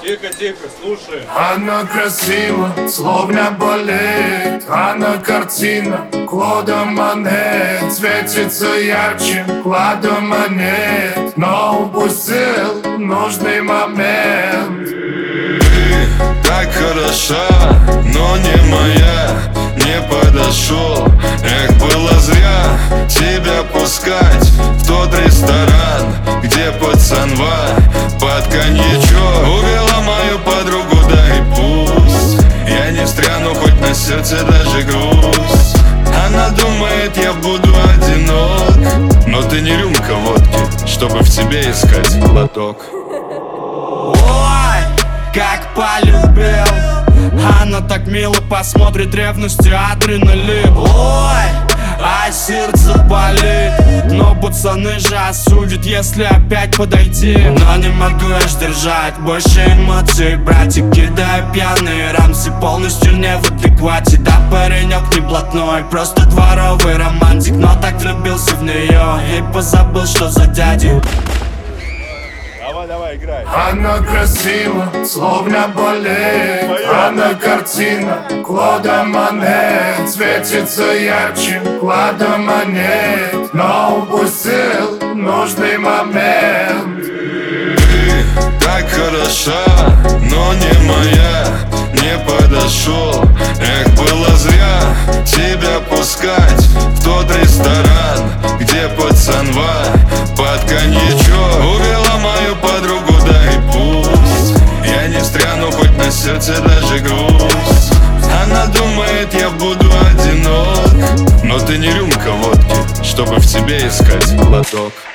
Тихо, тихо, слушай. Она красива, словно балет. Она картина, Клода Моне. Светится ярче, Клода монет. Но упустил нужный момент. Ты так хороша, но не моя. Не подошел, эх, было зря тебя пускать в тот ресторан, где пацанва под коньячок увела мою подругу, да и пусть я не встряну, хоть на сердце даже грусть. Она думает, я буду одинок, но ты не рюмка водки, чтобы в тебе искать глоток. Ой, как полюбил. Она так мило посмотрит, ревностью адреналин. Ой, а сердце болит. Но пацаны же осудят, если опять подойти. Но не могу я сдержать больше эмоций. Братик, кидаю пьяные рамсы, полностью не в адеквате. Да, паренек не блатной, просто дворовый романтик. Но так влюбился в нее и позабыл, что за дядю. Давай, играй. Она красива, словно балет. Она картина, Клода Моне. Светится ярче, Клода монет. Но упустил нужный момент. Ты так хороша, но не моя. Не подошел, эх, было зря тебя пускать в тот ресторан, где пацанва под коньячок увела мою подругу, да и пусть я не встряну, хоть на сердце даже грусть. Она думает, я буду одинок, но ты не рюмка водки, чтобы в тебе искать глоток.